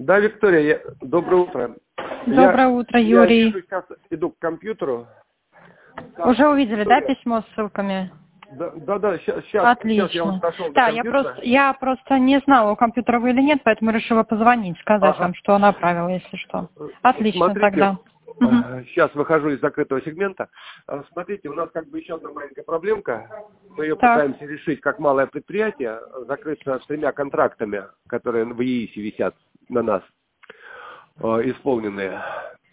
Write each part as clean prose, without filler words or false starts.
Да, Виктория, доброе утро. Доброе утро, Юрий. Я вижу, сейчас иду к компьютеру. Уже увидели, да, письмо с ссылками? Да, сейчас Отлично. я вот дошел до Да, компьютера. я просто не знала, у компьютера вы или нет, поэтому решила позвонить, сказать Ага. вам, что направила, если что. Отлично, Смотрите, тогда. сейчас выхожу из закрытого сегмента. Смотрите, у нас как бы еще одна маленькая проблемка. Мы ее Так. пытаемся решить как малое предприятие, закрыться с 3 контрактами, которые в ЕИСе висят на нас, исполненные.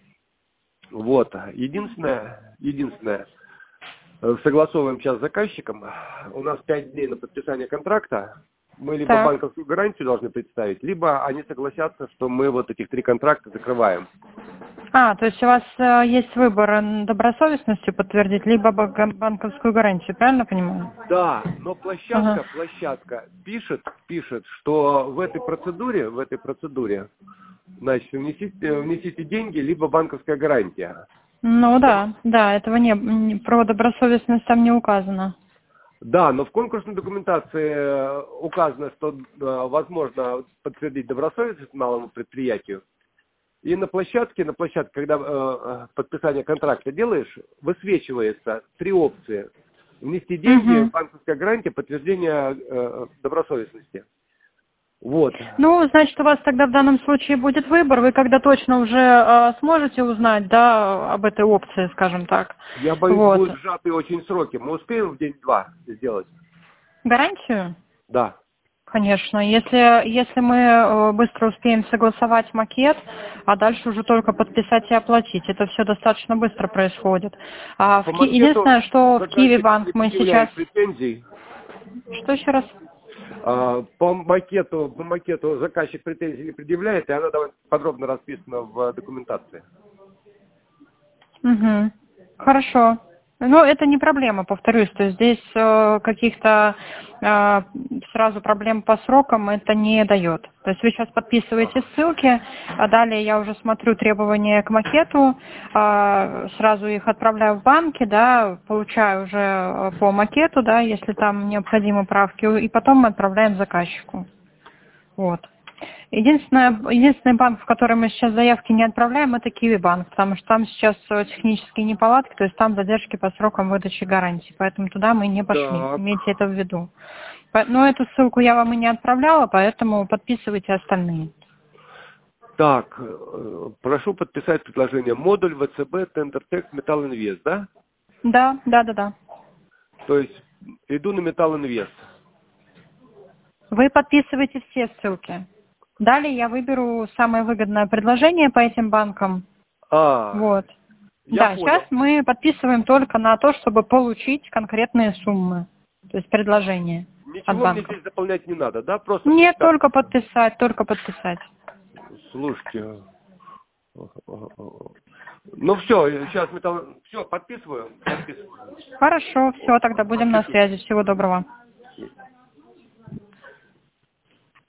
Вот. Единственное, согласовываем сейчас с заказчиком. У нас 5 дней на подписание контракта. Мы либо Так. банковскую гарантию должны представить, либо они согласятся, что мы вот этих 3 контракта закрываем. То есть у вас есть выбор добросовестностью подтвердить, либо банковскую гарантию, правильно понимаю? Да, но Ага. площадка пишет, что в этой процедуре, значит, внесите деньги, либо банковская гарантия. Ну да, этого про добросовестность там не указано. Да, но в конкурсной документации указано, что возможно подтвердить добросовестность малому предприятию. И на площадке, когда подписание контракта делаешь, высвечивается 3 опции. Внести деньги, банковская гарантия, подтверждение добросовестности. Вот. Ну, значит, у вас тогда в данном случае будет выбор. Вы когда точно уже сможете узнать, да, об этой опции, скажем так. Я боюсь, Вот. будут сжатые очень сроки. Мы успеем в день-два сделать? Гарантию? Да. Конечно. Если мы быстро успеем согласовать макет, а дальше уже только подписать и оплатить. Это все достаточно быстро происходит. По макету Единственное, что в Киви заказчик банк не мы сейчас... предъявляет претензий. Что еще раз? По макету заказчик претензий не предъявляет, и она довольно подробно расписана в документации. Угу. Хорошо. Но это не проблема, повторюсь, то есть здесь каких-то сразу проблем по срокам это не дает. То есть вы сейчас подписываете ссылки, а далее я уже смотрю требования к макету, сразу их отправляю в банки, да, получаю уже по макету, да, если там необходимы правки, и потом мы отправляем заказчику. Вот. Единственный банк, в который мы сейчас заявки не отправляем, это Киви банк, потому что там сейчас технические неполадки, то есть там задержки по срокам выдачи гарантий, поэтому туда мы не пошли, Так. имейте это в виду. Но эту ссылку я вам и не отправляла, поэтому подписывайте остальные. Так, прошу подписать предложение. Модуль ВЦБ, Тендертекс, Металл Инвест, да? Да. То есть иду на Металл Инвест. Вы подписываете все ссылки. Далее я выберу самое выгодное предложение по этим банкам. Вот. Я Да, понял. сейчас мы подписываем только на то, чтобы получить конкретные суммы, то есть предложения от Ничего мне банков. здесь заполнять не надо, да? Просто Нет, так. только подписать. Слушайте. Ну все, сейчас все, подписываю. Хорошо, все, тогда будем на связи. Всего доброго.